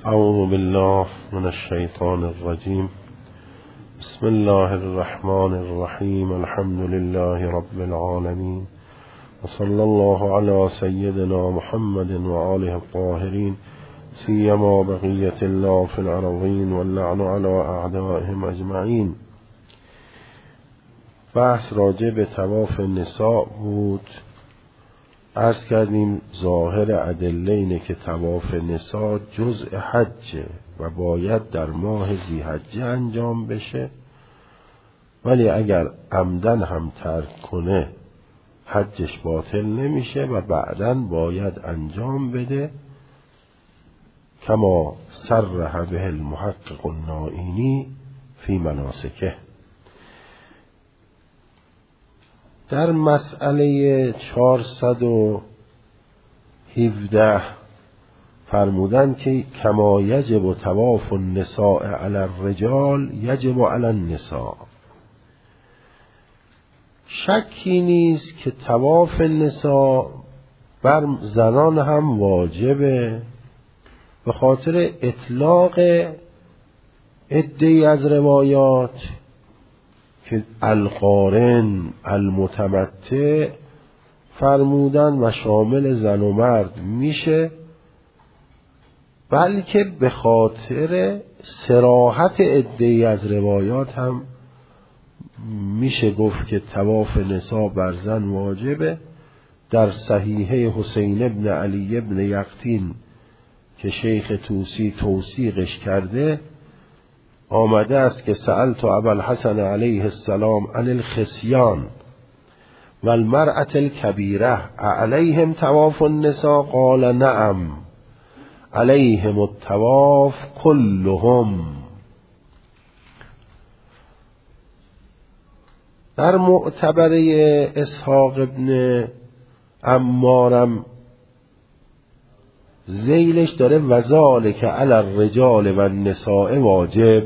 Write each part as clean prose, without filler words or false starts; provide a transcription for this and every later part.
اعوذ بالله من الشیطان الرجیم. بسم الله الرحمن الرحیم. الحمد لله رب العالمین و صلی الله علی سیدنا محمد و آله الطاهرین سیما بقیة الله فی الارضین واللعن علی اعدائهم اجمعین. بحث راجع به طواف نساء بود. عرض کردیم ظاهر ادله اینه که طواف نساء جزء حجه و باید در ماه ذی‌حجه انجام بشه، ولی اگر عمدن هم ترک کنه حجش باطل نمیشه و بعداً باید انجام بده، کما صرح به المحقق النائینی فی مناسکه. در مسئله 417 فرمودن که کما یجب طواف النساء علی الرجال یجب علی النساء. شکی نیست که طواف نساء بر زنان هم واجبه، به خاطر اطلاق عده‌ای از روایات که القارن المتمتع فرمودن و شامل زن و مرد میشه، بلکه به خاطر صراحت عده‌ای از روایات هم میشه گفت که طواف نساء بر زن واجبه. در صحیحه حسین ابن علی ابن یقطین که شیخ طوسی توثیقش کرده آمده است که سألت ابوالحسن علیه السلام عن الخصیان و المرأة الکبیره علیهم طواف النساء قال نعم علیهم الطواف كلهم. در معتبره اسحاق ابن عمارم ذیلش داره وذالک علی الرجال و النساء واجب.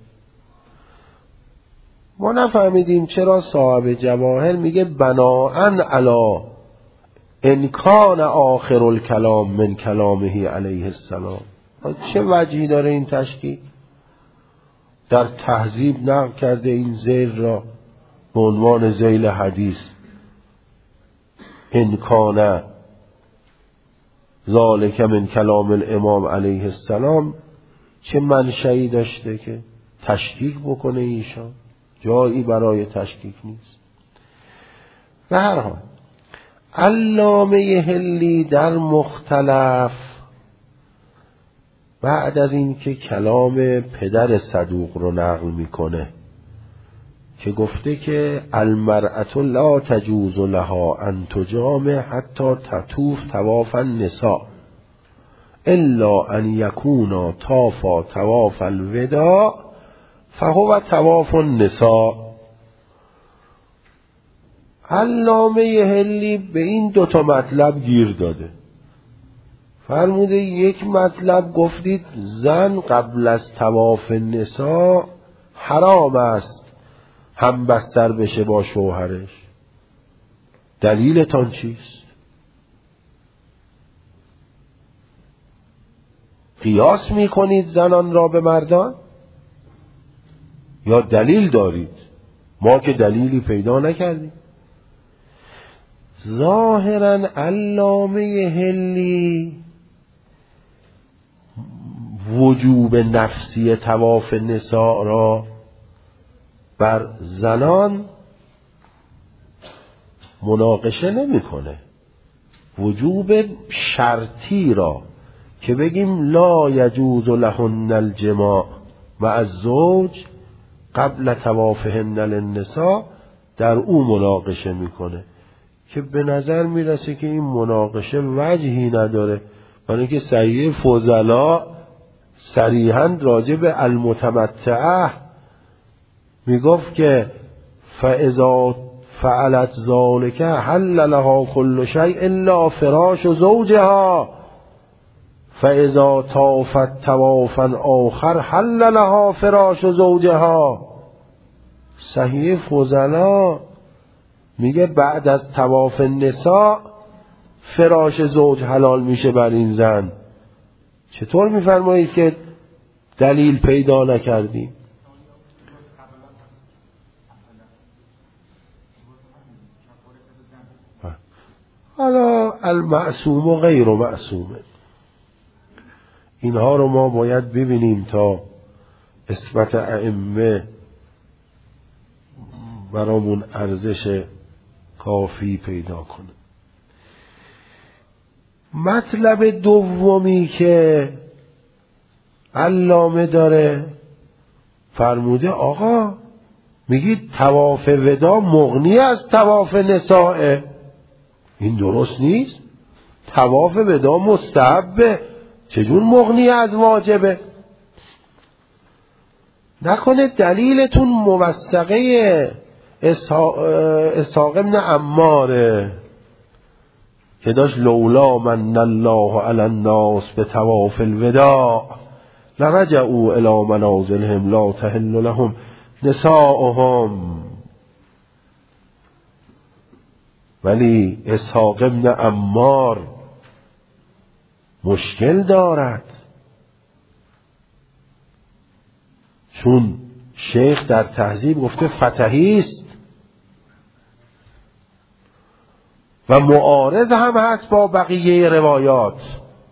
ما نفهمیدیم چرا صاحب جواهر میگه بناءً علی ان کان آخر الکلام من کلامه علیه السلام. چه وجهی داره این تشکیک؟ در تهذیب نقل کرده این ذیل را به عنوان ذیل حدیث، ان کان ذالک من کلام الامام علیه السلام. چه منشئی داشته که تشکیک بکنه؟ ایشان جایی برای تشکیک نیست. به هر حال علامه حلی در مختلف بعد از این که کلام پدر صدوق رو نقل میکنه که گفته که المرأة لا تجوز لها ان تجامع حتی تطوف طواف النساء الا ان یکونا طافا طواف الوداع فهو طواف النساء. علامه حلی به این دوتا مطلب گیر داده. فرموده یک مطلب گفتید زن قبل از طواف النساء حرام است هم بستر بشه با شوهرش. دلیلتان چیست؟ قیاس میکنید زنان را به مردان یا دلیل دارید؟ ما که دلیلی پیدا نکردیم. ظاهرا علامه حلی وجوب نفسی طواف نساء را بر زنان مناقشه نمیکنه. وجوب شرطی را که بگیم لا یجوز لهن الجماع مع الزوج قبل طوافهن للنساء در او مناقشه میکنه، که به نظر میرسه که این مناقشه وجهی نداره، برای که صحیح فضلا صریحاً راجع به المتمتعه میگفت که فاذا فعلت ذلك حل لها كل شيء الا فراش زوجها فاذا طافت طوافا آخر حل لها فراش زوجها. صحیح فضلا میگه بعد از طواف نساء فراش زوج حلال میشه بر این زن، چطور میفرمایید که دلیل پیدا نکردیم؟ حالا المعصوم و غیر معصومه، اینها رو ما باید ببینیم تا اثبات ائمه برامون ارزش کافی پیدا کنه. مطلب دومی که علامه داره فرموده آقا میگید طواف ودا مغنی از طواف نساء. این درست نیست. طواف ودا مستحبه، چجور مغنی از واجبه؟ نکنه دلیلتون موثقه اسحاق ابن عماره که داشت لولا من الله علی الناس به طواف الوداع لرجعوا الی منازلهم لا تحل لهم نساؤهم. ولی اسحاق ابن عمار مشکل دارد، چون شیخ در تهذیب گفته فتحی است و معارض هم هست با بقیه روایات.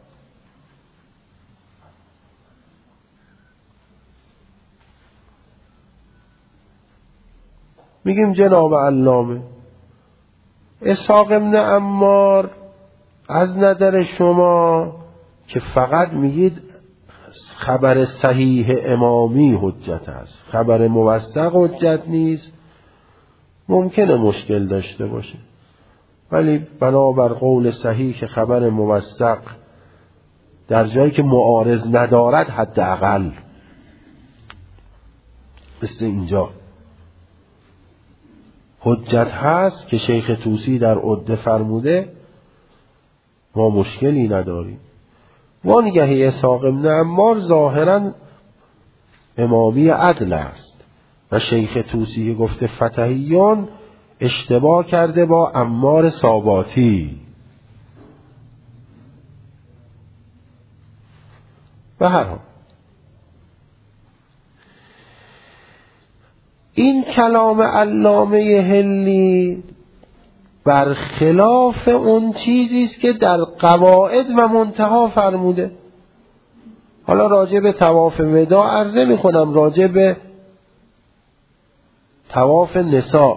میگیم جناب علامه اسحاق ابن عمار از نظر شما که فقط میگید خبر صحیح امامی حجت است، خبر موثق حجت نیست، ممکنه مشکل داشته باشه، ولی بنابر قول صحیح که خبر موثق در جایی که معارض ندارد حداقل مثل اینجا حجت هست که شیخ طوسی در عده فرموده، ما مشکلی نداریم. وانگهی اسحاق ابن عمار ظاهرا امامی عدل است و شیخ طوسی گفته فتحیان اشتباه کرده با عمار ساباتی. و هر حال این کلام علامه حلی برخلاف اون چیزی است که در قواعد و منتها فرموده. حالا راجع به طواف ودا عرضه میکنم، راجع به طواف نساء،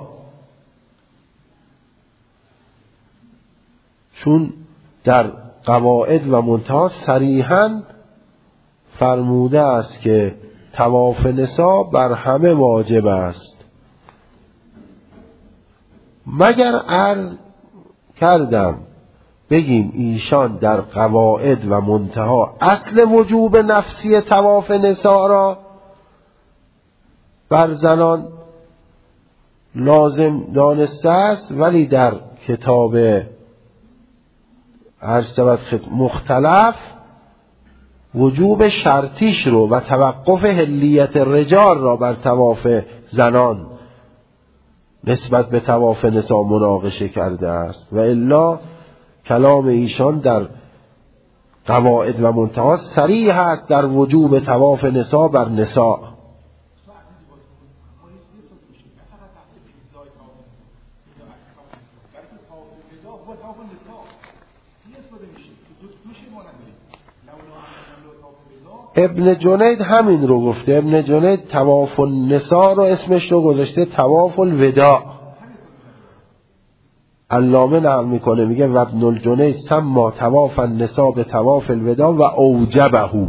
چون در قواعد و منتها صریحاً فرموده است که طواف نساء بر همه واجب است، مگر عرض کردم بگیم ایشان در قواعد و منتها اصل وجوب نفسی طواف نساء را بر زنان لازم دانسته است، ولی در کتاب مختلف وجوب شرطیش رو و توقف حلیت رجال را بر طواف زنان نسبت به طواف نساء مناقشه کرده است. و الا کلام ایشان در قواعد و منتها صریح است در وجوب طواف نساء بر نساء. ابن جنید همین رو گفته. ابن جنید طواف النساء رو اسمش رو گذاشته طواف الوداع. علامه نقل میکنه میگه و ابن الجنید سما طواف النساء به طواف الوداع و اوجبه.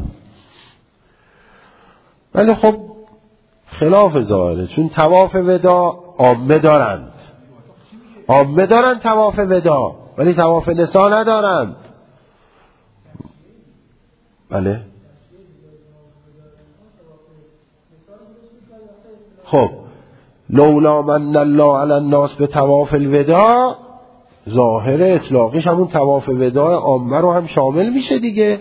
ولی خب خلاف ظاهره، چون طواف وداع عامه دارند طواف وداع، ولی طواف نساء ندارند. بله خب لولا من الله علی الناس به طواف الوداع ظاهر اطلاقیش همون طواف وداع عامه رو هم شامل میشه دیگه.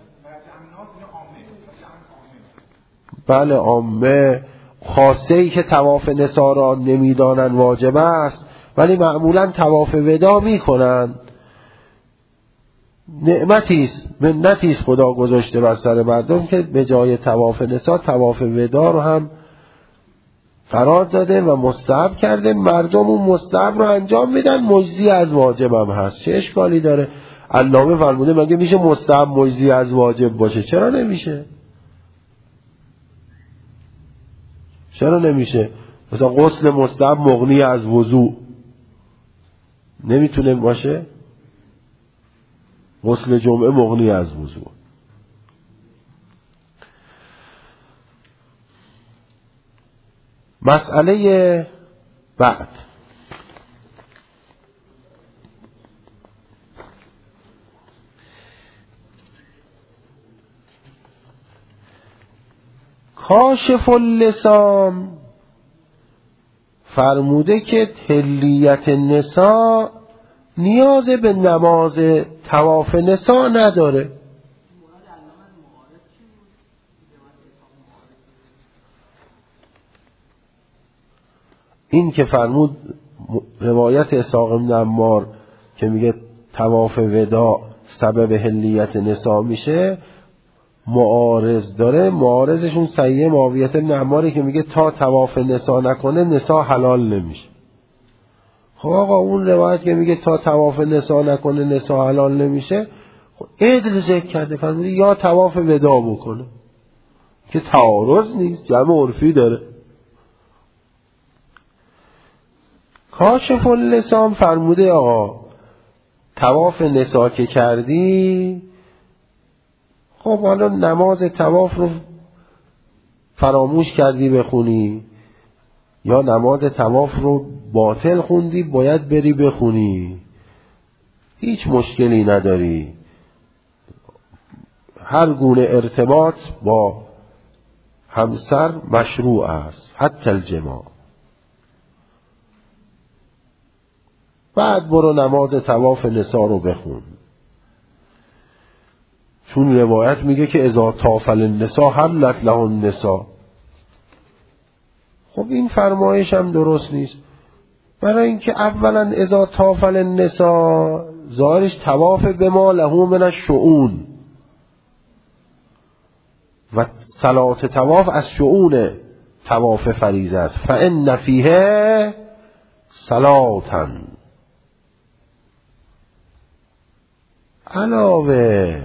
بله عامه، خاصه ای که طواف نساء را نمیدانن واجب است ولی معمولا طواف وداع میکنن. نعمتی است، منتی است خدا گذاشته بر سر مردم که به جای طواف نساء طواف ودا رو هم قرار داده و مستحب کرده. مردم اون مستحب رو انجام میدن، مجزی از واجب هم هست. چه اشکالی داره؟ علامه فرموده مگه میشه مستحب مجزی از واجب باشه؟ چرا نمیشه؟ چرا نمیشه؟ مثلا غسل مستحب مغنی از وضوء نمیتونه باشه؟ غسل جمعه مغنی از وضوء. مسئله بعد، کاشف اللسان فرموده که تلیت نساء نیاز به نماز طواف نساء نداره. این که فرمود روایت اسحاق بن عمار که میگه طواف وداع سبب حلیت نساء میشه معارض داره. معارضشون صحیح معاویه بن عماری که میگه تا طواف نساء نکنه نساء حلال نمیشه. خب آقا اون روایت که میگه تا طواف نساء نکنه نساء حلال نمیشه، خب عدل ذکر کرده فرموده یا طواف وداع بکنه که تعارض نیست، جمع عرفی داره. کاشف اللسان فرموده آقا طواف نساء که کردی، خب حالا نماز طواف رو فراموش کردی بخونی یا نماز طواف رو باطل خوندی باید بری بخونی، هیچ مشکلی نداری. هر گونه ارتباط با همسر مشروع است، حتی الجماع. بعد برو نماز طواف نساء رو بخون، چون روایت میگه که اذا طاف النساء حلت له النساء. خب این فرمایش هم درست نیست، برای اینکه اولا اذا طاف النساء ظاهرش طواف بما له من الشؤون و صلات طواف از شؤون طواف فریضه است. فان فیه صلاتا، علاوه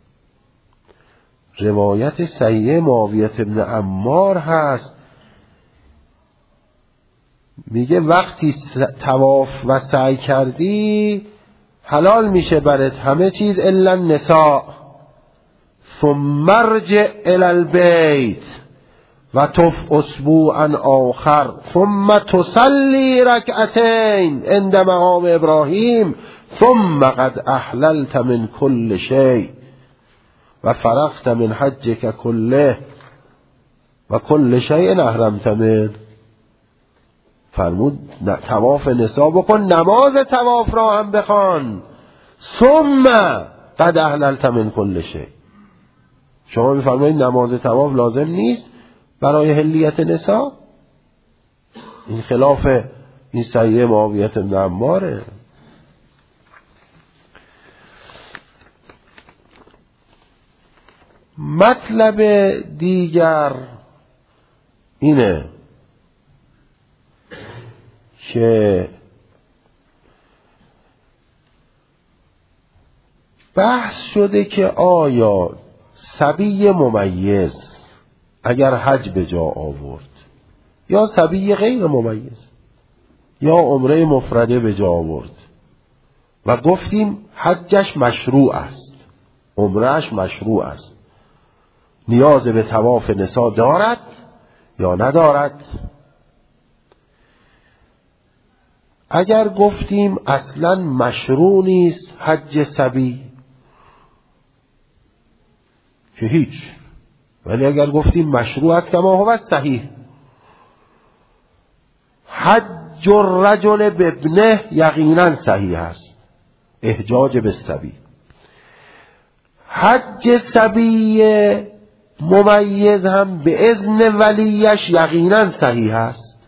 روایت صحیح معاویه بن عمار هست میگه وقتی طواف و سعی کردی حلال میشه برات همه چیز الا النساء، ثم ارجع الی البیت و طف اسبوعا آخر ثم تصلی رکعتین عند مقام ابراهیم ثم قد احللت من كل شيء و فرغت من حجك كله و كل شيء احرمت منه. فرمود طواف نساء بکن، نماز طواف را هم بخوان، ثم قد احللت من كل شيء. شما میفرمایید نماز طواف لازم نیست برای حلیت نساء؟ این خلاف این صحیح معاویه بن عماره. مطلب دیگر اینه که بحث شده که آیا صبی ممیز اگر حج به جا آورد یا صبی غیر ممیز یا عمره مفرده به جا آورد و گفتیم حجش مشروع است، عمرهش مشروع است، نیاز به طواف نساء دارد یا ندارد؟ اگر گفتیم اصلا مشروع نیست حج صبی که هیچ، ولی اگر گفتیم مشروع است کما هو صحیح، حج الرجل بابنه یقینا صحیح است، احجاج به صبی. حج صبی ممیز هم به اذن ولیش یقینا صحیح است،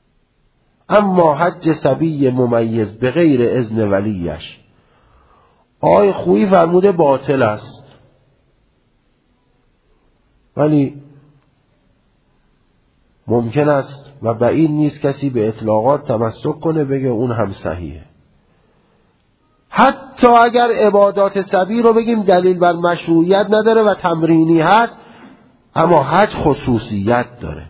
اما حج صبی ممیز به غیر اذن ولیش آقای خویی فرموده باطل است، ولی ممکن است و بعید نیست کسی به اطلاقات تمسک کنه بگه اون هم صحیحه. حتی اگر عبادات سبیل رو بگیم دلیل بر مشروعیت نداره و تمرینی هست، اما حج خصوصیت داره.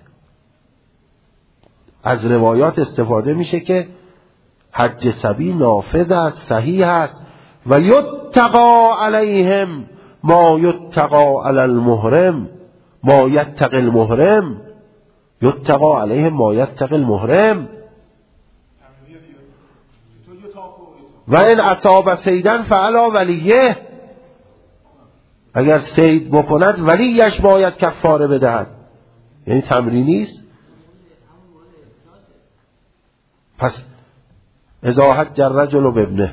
از روایات استفاده میشه که حج سبیل نافذ است، صحیح است و یتقا علیهم ما یتقا علی المحرم ما یتقی المحرم، یتقا علیهم ما یتقی المحرم و این اصاب سیدن فعلا ولیه، اگر سید بکند ولیش باید کفاره بدهد. یعنی تمرینی است. پس اذا حج الرجل بابنه،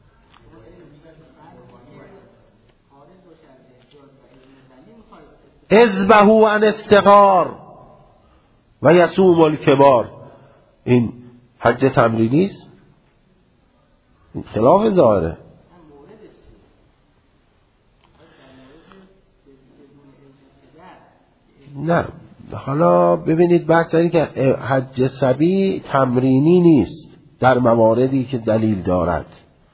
اذبحوا عن الصغار و یصوم الکبار، این حج تمرینی است، این خلاف ظاهره. نه حالا ببینید بحث این که حج سبی تمرینی نیست در مواردی که دلیل دارد.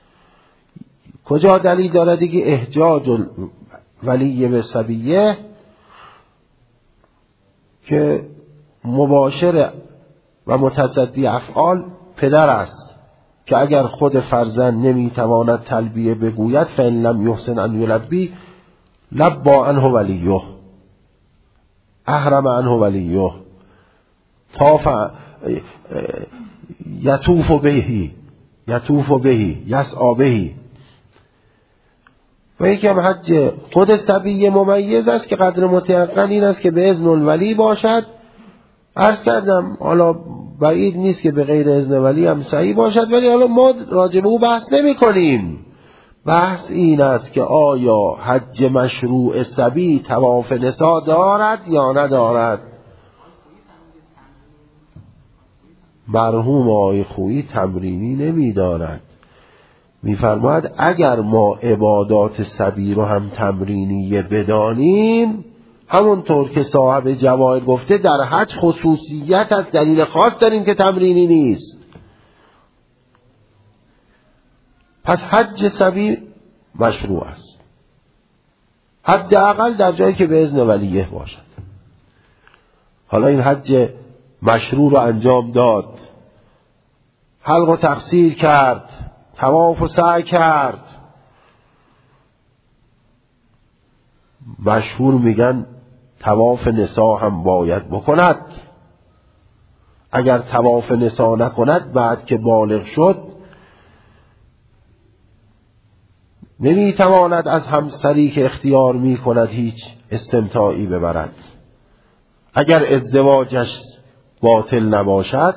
کجا دلیل دارد که احجاج ولی به سبیه که مباشر و متصدی افعال پدر است که اگر خود فرزند نمیتواند تلبیه بگوید فإن لم یحسن ان یلبی لبا عنه ولیه، احرم عنه ولیه، طاف یطوف بهی یسعی بهی. و یکم حج خود سبیه ممیز است که قدر متیقن این است که به اذن الولی باشد. عرض کردم حالا بعید نیست که به غیر اذن ولی هم صحیح باشد، ولی حالا ما راجع به او بحث نمی کنیم. بحث این است که آیا حج مشروع سبی طواف نساء دارد یا ندارد. مرحوم آقای خویی تمرینی نمی دارد. می فرماید اگر ما عبادات سبی رو هم تمرینی بدانیم، همونطور که صاحب جواهر گفته در حج خصوصیت از دلیل خاص داریم که تمرینی نیست. پس حج سبی مشروع است، حداقل در جایی که به اذن ولیه باشد. حالا این حج مشروع رو انجام داد، حلق و تقصیر کرد، طواف و سعی کرد، مشهور میگن طواف نساء هم باید بکند. اگر طواف نساء نکند بعد که بالغ شد نمیتواند از همسری که اختیار میکند هیچ استمتاعی ببرد. اگر ازدواجش باطل نباشد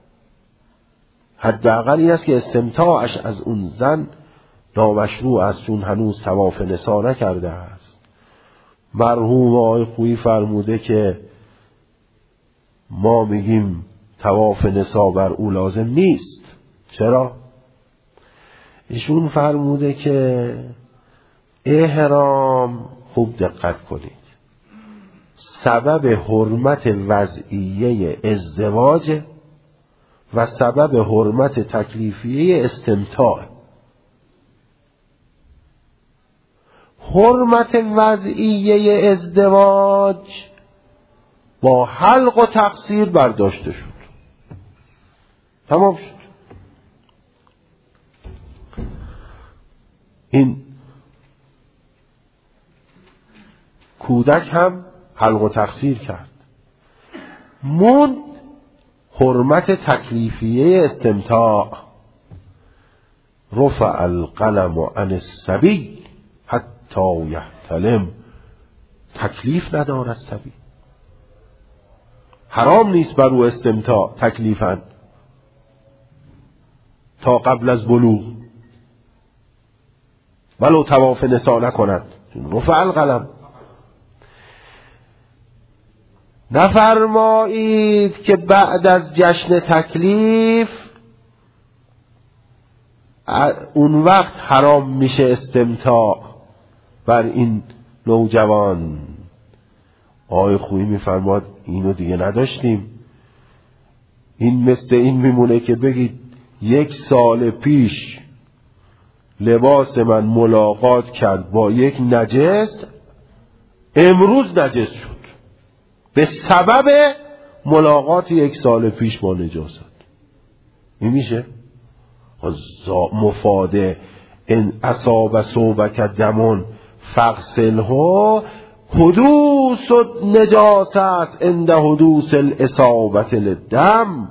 حداقل این است که استمتاعش از اون زن نامشروع است، چون هنوز طواف نساء نکرده است. مرحوم آقای خویی فرموده که ما میگیم طواف نساء بر او لازم نیست. چرا؟ ایشون فرموده که احرام، خوب دقت کنید، سبب حرمت وضعیه ازدواج و سبب حرمت تکلیفیه استمتاع. حرمت وضعیه ازدواج با حلق و تقصیر برداشته شد، تمام شد. این کودک هم حلق و تقصیر کرد، موند حرمت تکلیفیه استمتاع. رفع القلم عن الصبی حتی یحتلم، تکلیف ندارد صبی، حرام نیست بر او استمتاع تکلیفاً تا قبل از بلوغ، ولو طواف نساء نکند. رفع القلم. نفرمایید که بعد از جشن تکلیف اون وقت حرام میشه استمتاع بر این نوجوان. آقای خویی میفرماد اینو دیگه نداشتیم. این مثل این میمونه که بگید 1 سال پیش لباس من ملاقات کرد با یک نجس، امروز نجس شد به سبب ملاقات 1 سال پیش با نجاست. این میشه مفاده ان اصاب ثوبک دمون فغسله حدوث نجاست است عند حدوث الاصابه للدم.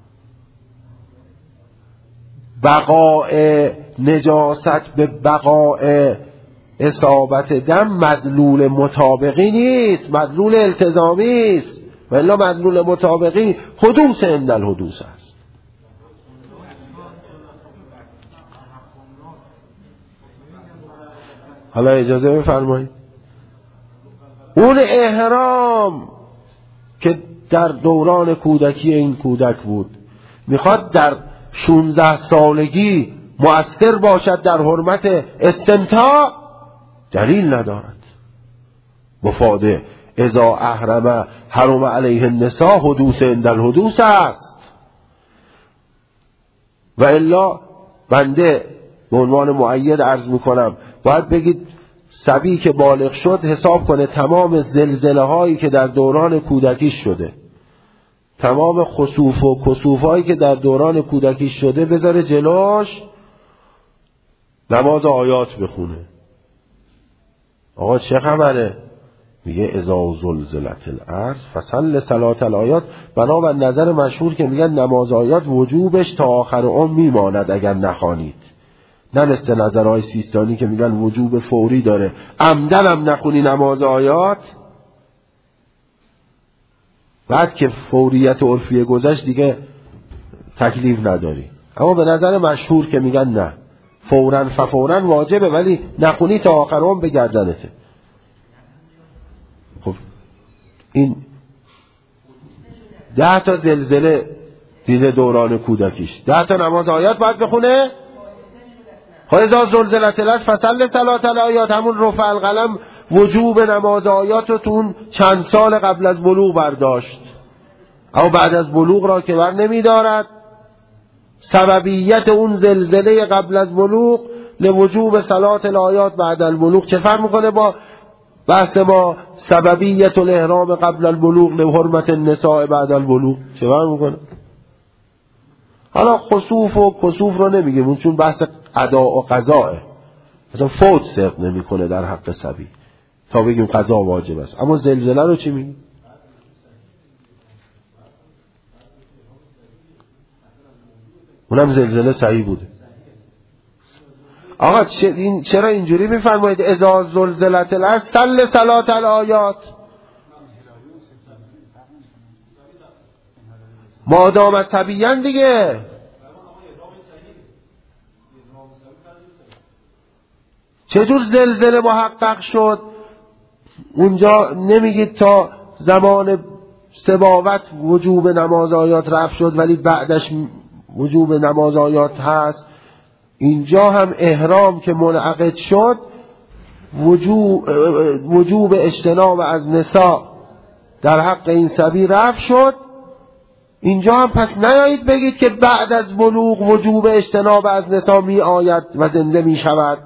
بقاء نجاست به بقاء اصابت دم مدلول مطابقی نیست، مدلول التزامی است. ولی مدلول مطابقی حدوث عند الحدوث است. حالا اجازه بفرمایید، اون احرام که در دوران کودکی این کودک بود میخواد در 16 سالگی مؤثر باشد در حرمت استمتاع، دلیل ندارد. مفاده اذا احرم حرم علیه النساء حدوث عند الحدوث است. و الا بنده به عنوان مؤید عرض میکنم باید بگید صبی که بالغ شد حساب کنه تمام زلزله هایی که در دوران کودکی شده، تمام خسوف و کسوف هایی که در دوران کودکی شده بذاره جلوش، نماز آیات بخونه. آقا چه خبره؟ میگه اذا زلزلت الارض فصل صلات الآیات. بنابر نظر مشهور که میگن نماز آیات وجوبش تا آخر عمر میماند اگر نخوانید، نه مثل نظرهای سیستانی که میگن وجوب فوری داره، عمدن هم نخونی نماز آیات بعد که فوریت عرفی گذشت دیگه تکلیف نداری. اما به نظر مشهور که میگن نه، فوراً فوراً واجبه ولی نخونی تا آخر عمر به گردنته. خب این 10 تا زلزله دیده دوران کودکیش، 10 تا نماز آیات باید بخونه. اذا زلزلت الارض فصل صلات الآیات، همون رفع القلم وجوب نماز آیات رو تو اون چند سال قبل از بلوغ برداشت، اما بعد از بلوغ را که بر نمی دارد. سببیت اون زلزله قبل از بلوغ لوجوب صلات الآیات بعد البلوغ چه فرق میکنه با بحث ما سببیت الاحرام قبل البلوغ لحرمت النساء بعد البلوغ؟ چه فرق میکنه؟ حالا خسوف و کسوف رو نمیگیم چون بحث ادا و قضاه، مثلا فوت صدق نمیکنه در حق صبی تا بگیم قضا واجب است. اما زلزله رو چی میگیم؟ اونم زلزله صحیح بوده. آقا چرا اینجوری میفرمایید اذا زلزلت الارض صل صلات الآیات؟ مادام از طبیعن دیگه. چجور زلزله محقق شد؟ اونجا نمیگید تا زمان سباوت وجوب نماز آیات رفع شد ولی بعدش وجوب نماز آیات هست. اینجا هم احرام که منعقد شد وجوب اجتناب از نساء در حق این صبی رفع شد. اینجا هم پس نیایید بگید که بعد از بلوغ وجوب اجتناب از نساء می آید و زنده می شود.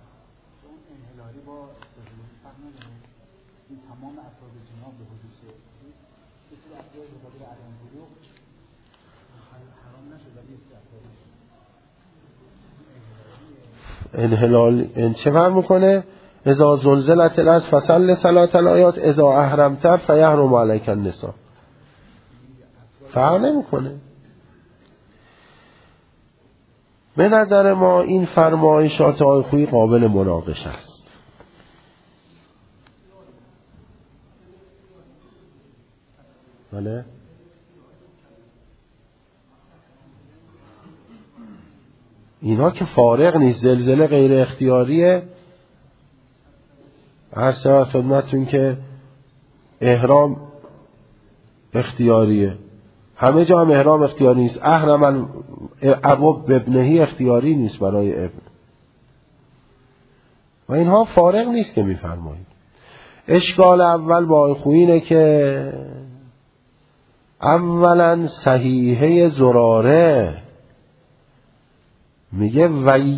انحلال چه فرق میکنه؟ اذا زلزلت الارض فصل صلات الآیات اذا احرمت فیحرم علیک النساء. فرق نمیکنه. به نظر ما این فرمایشات آقای خویی قابل مناقشه است. بله؟ اینها که فارغ نیست، زلزله غیر اختیاریه. عرض شود خدمتتون که احرام اختیاریه. همه جا هم احرام اختیاری نیست. احرم ابو ابنهی اختیاری نیست برای ابن. و اینها فارغ نیست که میفرمایید. اشکال اول با خویی اینه که اولا صحیحه زراره میگه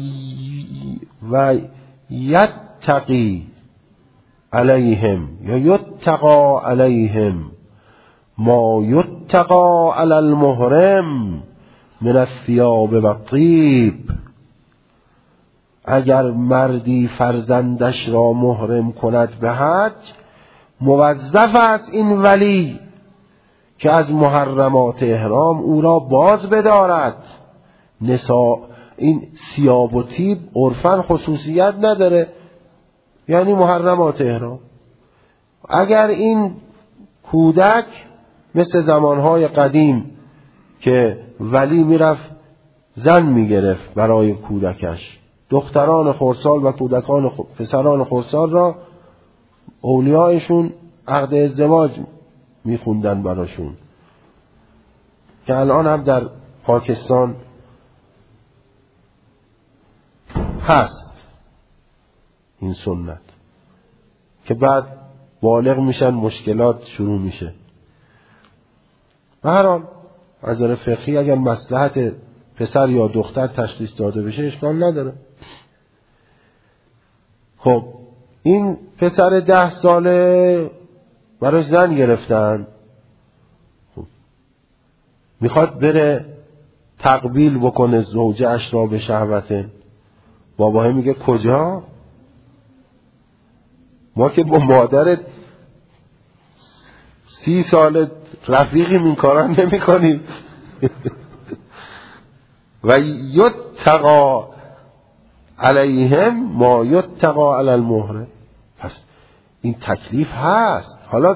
و یتقی علیهم یا یتقا علیهم ما یتقا علی المحرم من الثیاب و الطیب. اگر مردی فرزندش را محرم کند به حج، موظف است این ولی که از محرمات احرام او را باز بدارد. این ثیاب و طیب عرفاً خصوصیت نداره، یعنی محرمات احرام. اگر این کودک مثل زمانهای قدیم که ولی میرفت زن میگرفت برای کودکش، دختران خردسال و کودکان پسران خردسال را اولیایشون عقد ازدواج میخوندن براشون، که الان هم در پاکستان هست این سنت، که بعد بالغ میشن مشکلات شروع میشه. به هر حال از نظر فقهی اگر مصلحت پسر یا دختر تشخیص داده بشه اشکال نداره. خب این پسر 10 ساله براش زن گرفتن، خب میخواد بره تقبیل بکنه زوجه اش را به شهوته. بابا میگه کجا؟ ما که با مادرت 30 سال رفیقیم، این کارا نمی کنیم. و یتقا علیهم ما یتقا علی المحرم. پس این تکلیف هست. حالا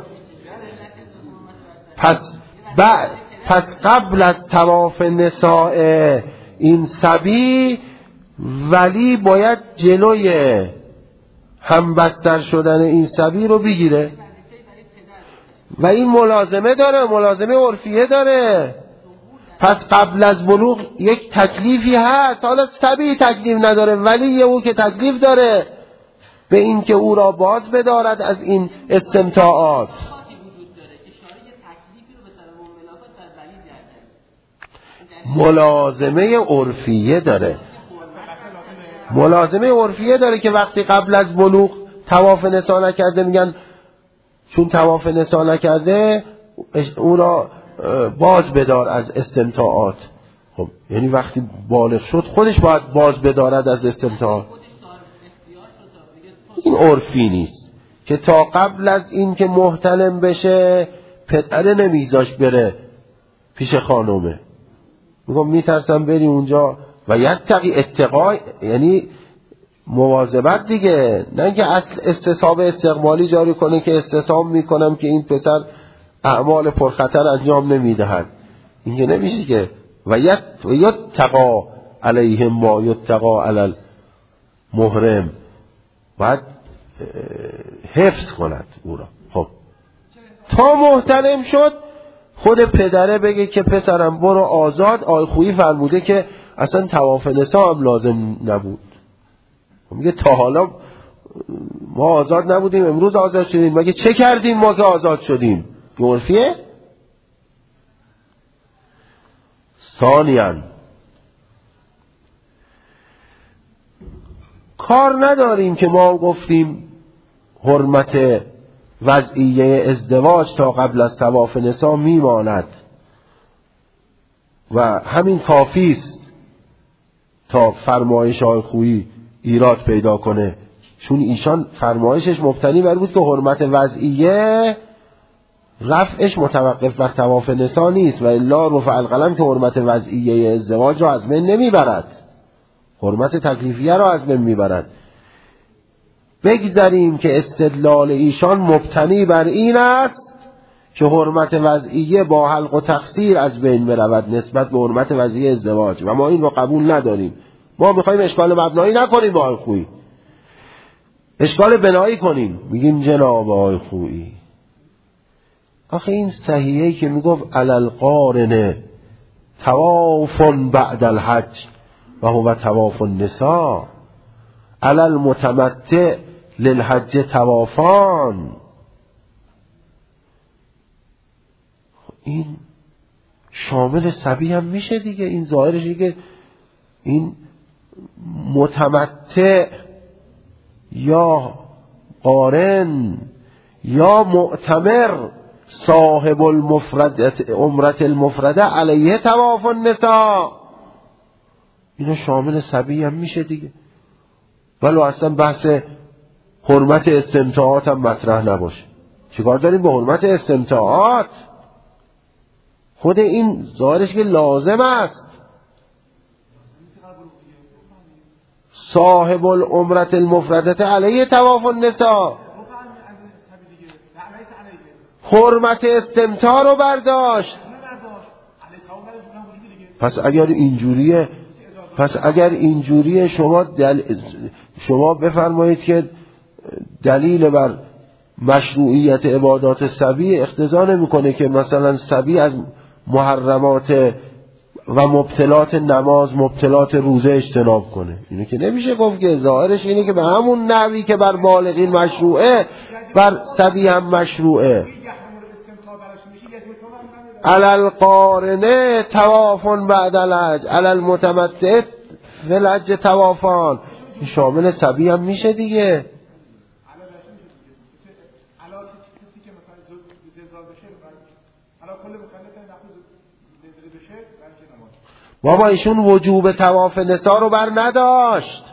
پس قبل از طواف نساء این صبی، ولی باید جلوی همبستر شدن این صبی رو بگیره و این ملازمه داره، ملازمه عرفیه داره. پس قبل از بلوغ یک تکلیفی هست. حالا صبی تکلیف نداره، ولی او که تکلیف داره به این که او را باز بدارد از این استمتاعات. ملازمه عرفیه داره، ملازمه عرفیه داره که وقتی قبل از بلوغ طواف نساء نکرده، میگن چون طواف نساء نکرده او را باز بدار از استمتاعات. خب یعنی وقتی بالغ شد خودش باید باز بدارد از استمتاعات. این عرفی نیست که تا قبل از این که محتلم بشه پدره نمیذاش بره پیش خانومه، میگم میترسم بری اونجا. و یتقی اتقای یعنی مواظبت دیگه، نه که اصل استصحاب استقبالی جاری کنه که استصحاب میکنم که این پسر اعمال پرخطر انجام نمیدهد. این که نمیشه که و یتقا علیهم ما یتقا علی المحرم، باید حفظ کند او را. خب تا محتلم شد خود پدره بگه که پسرم برو آزاد. آی خویی فرموده که اصلا طواف نساء هم لازم نبود. میگه تا حالا ما آزاد نبودیم، امروز آزاد شدیم، مگه چه کردیم ما که آزاد شدیم؟ عرفیه. ثانیاً کار نداریم که ما گفتیم حرمت وضعیه ازدواج تا قبل از طواف نساء میماند و همین کافی است تا فرمایش آقای خویی ایراد پیدا کنه، چون ایشان فرمایشش مبتنی بر بود که حرمت وضعیه رفعش متوقف بر طواف نساء نیست و الا رفع القلم که حرمت وضعیه ازدواج را از بین نمیبرد، حرمت تکلیفیه را از بین میبرد. بگذاریم که استدلال ایشان مبتنی بر این است که حرمت وضعیه با حلق و تقصیر از بین برود نسبت به حرمت وضعیه ازدواج و ما این رو قبول نداریم. ما میخوایم اشکال مبنایی نکنیم با آقای خویی، اشکال بنایی کنیم. میگیم جناب آقای خویی آخه این صحیحه که میگفت علل قارنه طواف بعد الحج و هو طواف النساء علل متمتع للحج طوافان. این شامل صبی هم میشه دیگه. این ظاهرش دیگه این متمتع یا قارن یا معتمر صاحب عمرت المفرده علیه طواف النساء، اینا شامل صبی هم میشه دیگه. ولو اصلا بحث حرمت استمتاعات هم مطرح نباشه. چیکار داریم به حرمت استمتاعات؟ خود این ظاهرش که لازم است. صاحب العمرت المفردة علیه طواف النساء، حرمت استمتاع رو برداشت. پس اگر اینجوریه شما بفرمایید که دلیل بر مشروعیت عبادات صبی اقتضا نمیکنه که مثلا صبی از محرمات و مبطلات نماز، مبطلات روزه اجتناب کنه. اینو که نمیشه گفت که. ظاهرش اینه که به همون نحوی که بر بالغین مشروعه بر صبی هم مشروعه. علل قارنه طواف بعد الحج علل متمتع فی الحج طوافان، شامل صبی هم میشه دیگه. بابا ایشون وجوب طواف نساء رو بر نداشت،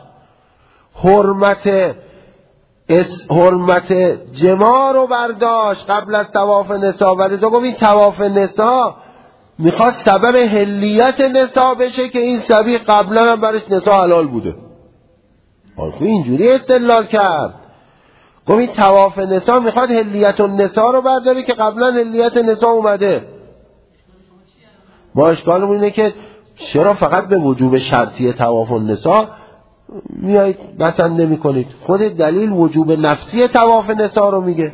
حرمت جماع رو برداشت قبل از طواف نساء. و رضا گفت این طواف نساء میخواد سبب حلیت نساء بشه که این صبی قبلا هم برش نساء حلال بوده. آخه اینجوری استدلال کرد. گفت این طواف نساء میخواد حلیت النساء رو برداره که قبلا حلیت نساء اومده. ما اشکالمون اینه که چرا فقط به وجوب شرطی طواف النساء میایید بسنده میکنید؟ خود دلیل وجوب نفسی طواف نساء رو میگه.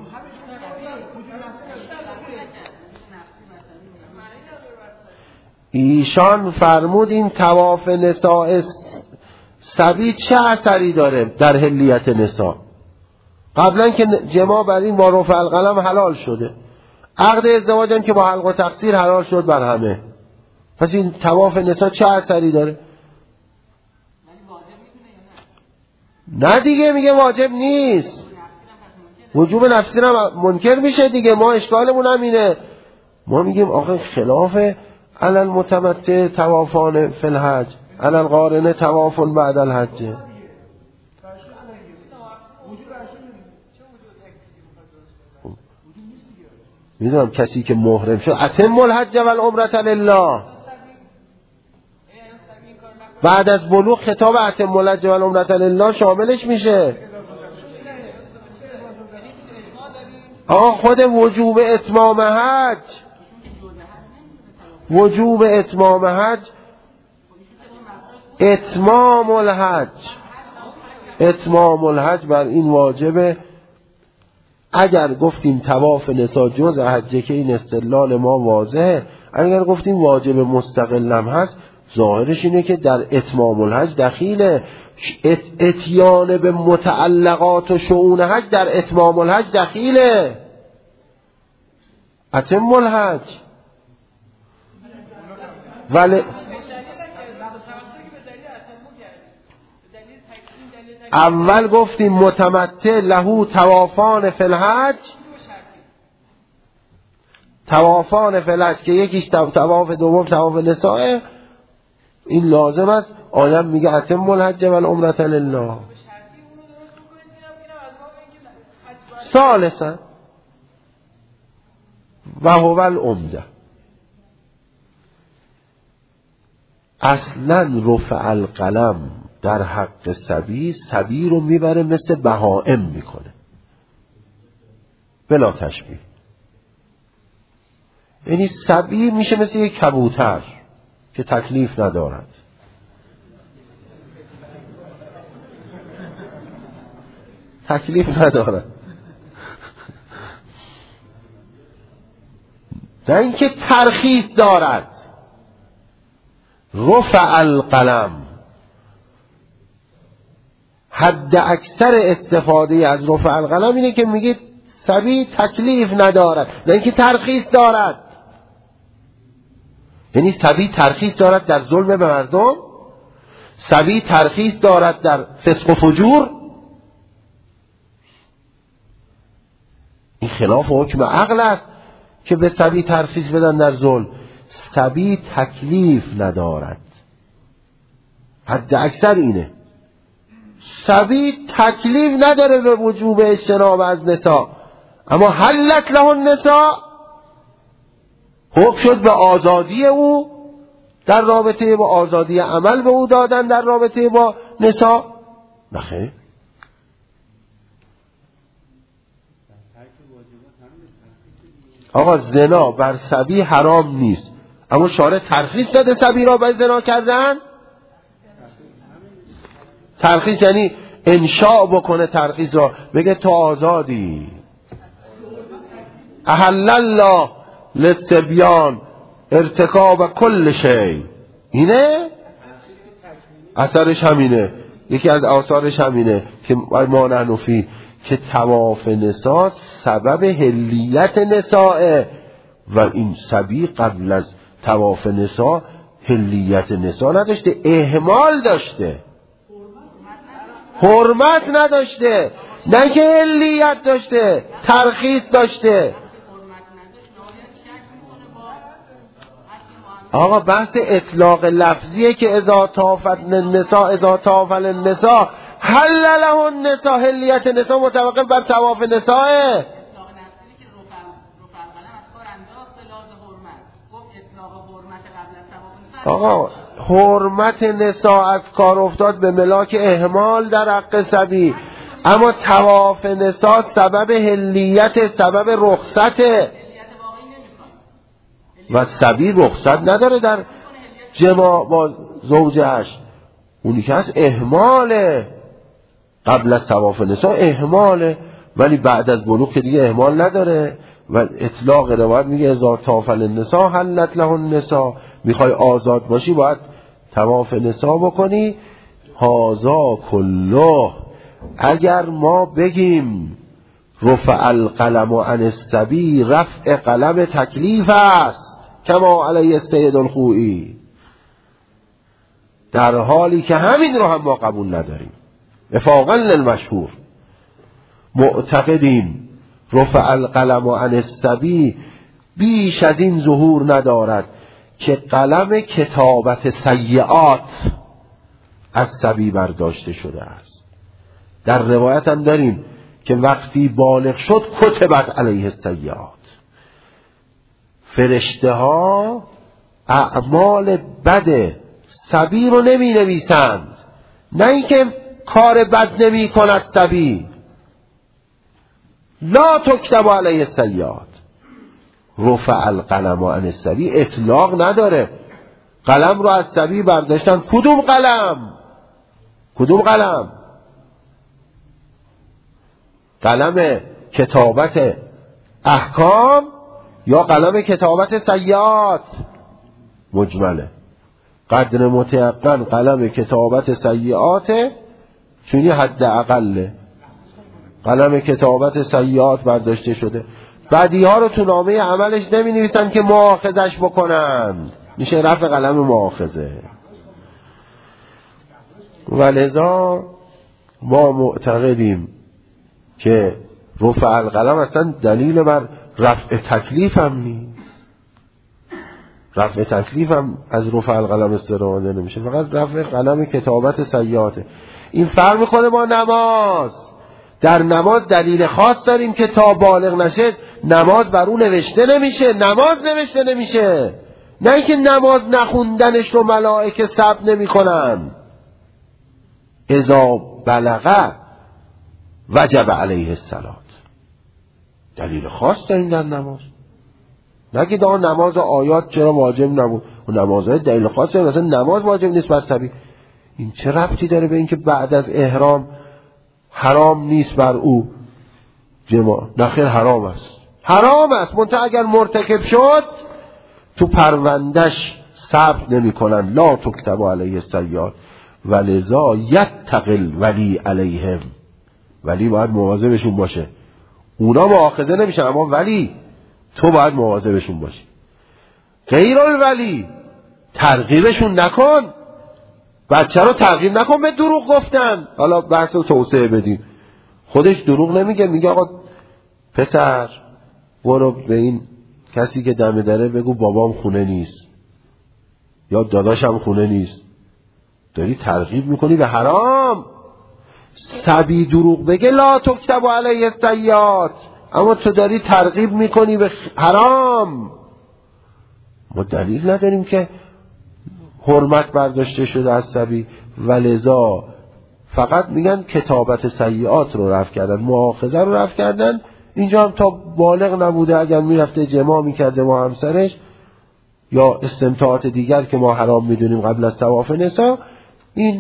ایشان فرمود این طواف نساء صبی چه اثری داره در حلیت نساء؟ قبلا که جماع بر این با رفع القلم حلال شده، عقد ازدواج هم که با حلق و تقصیر حلال شد بر همه. پس این طواف نساء چه اثری داره؟ نه دیگه، میگه واجب نیست. وجوب نفسی هم منکر میشه دیگه. ما اشکالمون هم اینه. ما میگیم آخه خلاف علل متمتع طوافان فی الحج علل قارن طواف بعد الحج. میدونم کسی که محرم شد اتم الحج و العمرة لله، بعد از بلوغ خطاب اتم الحج و العمرة لله شاملش میشه. خود وجوب اتمام حج، وجوب اتمام حج، اتمام الحج بر این واجبه. اگر گفتیم طواف نساء جز حجه که این استدلال ما واضحه، اگر گفتیم واجب مستقلم هست ظاهرش اینه که در اتمام الحج دخیله. اتیان به متعلقات و شؤون حج در اتمام الحج دخیله. اتم الحج ولی اول گفتیم متمتع له طوافان فی الحج، طوافان فی الحج که یکیش طواف دوم طواف نساء، این لازم است. آدم میگه اتم الحج و العمرة لله. ثالثا و هو العمده، اصلا رفع القلم در حق صبی رو میبره مثل بهائم میکنه بلا تشبیه. یعنی صبی میشه مثل یک کبوتر که تکلیف ندارد. تکلیف ندارد. نه اینکه ترخیص دارد. رفع القلم، حد اکثر استفاده از رفع القلم اینه که میگه صبی تکلیف ندارد، نه اینکه ترخیص دارد. یعنی صبی ترخیص دارد در ظلم به مردم، صبی ترخیص دارد در فسق و فجور. این خلاف حکم عقل است که به صبی ترخیص بدن در ظلم. صبی تکلیف ندارد، حد اکثر اینه. صبی تکلیف نداره به وجوب اجتناب از نساء، اما حلت له النساء، حکم شد به آزادی او در رابطه با آزادی عمل به او دادن در رابطه با نساء. نخیر، آقا زنا بر صبی حرام نیست، اما شارع ترخیص داده صبی را به زنا کردن. ترخیص یعنی انشاء بکنه، ترخیص را بگه تو آزادی. احل الله للصبیان ارتکاب کل شیء، اینه اثرش همینه. یکی از آثارش همینه که ما نحنفی که طواف نساء سبب حلیت نساء و این صبی قبل از طواف نساء حلیت نساء نداشته، اهمال داشته، حرمت نداشته، نه که حلیت داشته، ترخیص داشته. آقا بحث اطلاق لفظیه که اذا طافت النساء اذا طاف النساء حل له النساء، حلیت نساء متوقف بر طواف نساء. آقا حرمت نساء از کار افتاد به ملاک اهمال در حق صبی، اما طواف نساء سبب حلیت، سبب رخصته و صبی رخصت نداره در جماع با زوجهش. اونی که هست اهماله، قبل از طواف نساء اهماله، ولی بعد از بلوغ که دیگه اهمال نداره. و اطلاق روایت میگه اذا طاف النساء حلت له النساء، میخوای آزاد باشی باید طواف نساء بکنی. هذا کله، اگر ما بگیم رفع القلم عن الصبی، رفع قلم تکلیف است کما علی السید الخوئی، در حالی که همین رو هم ما قبول نداریم. وفاقا للمشهور معتقدیم رفع القلم عن الصبی بیش از این ظهور ندارد که قلم کتابت سیئات از صبی برداشته شده است. در روایت هم داریم که وقتی بالغ شد کتبت علیه السیئات، فرشته ها اعمال بد صبی رو نمی نویسند، نه اینکه کار بد نمی کند صبی. لا تکتب علیه السیئات، رفع القلم عن الصبی اطلاق نداره. قلم رو از صبی برداشتن. کدوم قلم؟ کدوم قلم؟ قلم کتابت احکام یا قلم کتابت سیئات؟ مجمله. قدر متیقن قلم کتابت سیئاته، چونی حد اقله. قلم کتابت سیئات برداشته شده. بدی ها رو تو نامه عملش نمی نویسن که مؤاخذش بکنن، میشه رفع قلم مؤاخذه. ولذا ما معتقدیم که رفع القلم اصلا دلیل بر رفع تکلیف هم نیست. رفع تکلیف هم از رفع القلم استفاده نمیشه، فقط رفع قلم کتابت سیئاته. این فرق میکنه با نماز. در نماز دلیل خاص داریم که تا بالغ نشه نماز بر اون نوشته نمیشه، نماز نوشته نمیشه. نه اینکه نماز نخوندنش رو ملائکه ثبت نمیکنن. اذا بلغ وجب علیه الصلاة، دلیل خاص داریم در نماز. نگید آن نماز آیات چرا واجب نبود، و نمازهای دلیل خاص داریم، مثلا نماز واجب نیست بر صبی. این چه ربطی داره به اینکه بعد از احرام حرام نیست بر او جماع؟ نخیر حرام است. حرام است. منتها اگر مرتکب شد تو پروندش ثبت نمی کنن. لا تکتب علیه السیئات ولذا یتق الولی علیهم. ولی باید مواظبشون باشه. اونا مؤاخذه نمیشن، اما ولی تو باید مواظبشون باشی. غیر الولی ترغیبشون نکن. بچه رو ترغیب نکن به دروغ گفتن. حالا بحث رو توسعه بدیم. خودش دروغ نمیگه، میگه آقا پسر برو به این کسی که دم دره بگو بابام خونه نیست یا داداشم خونه نیست. داری ترغیب میکنی به حرام. صبی دروغ بگه لا تکتب علیه السیئات، اما تو داری ترغیب میکنی به حرام. ما دلیل نداریم که حرمت برداشته شده از صبی، ولذا فقط میگن کتابت سیئات رو رفع کردن، مؤاخذه رو رفع کردن. اینجا هم تا بالغ نبوده اگر میرفته جماع میکرده با همسرش یا استمتاعات دیگر که ما حرام میدونیم قبل از طواف نساء، این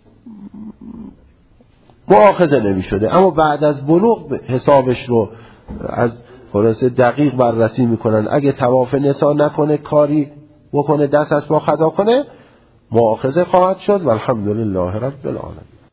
مؤاخذه نمیشده. اما بعد از بلوغ حسابش رو از خلاصه دقیق بررسی میکنن. اگه طواف نساء نکنه، کاری بکنه، دست از پا خطا کنه، مؤاخذه خواهد شد. والحمدلله رب العالمین.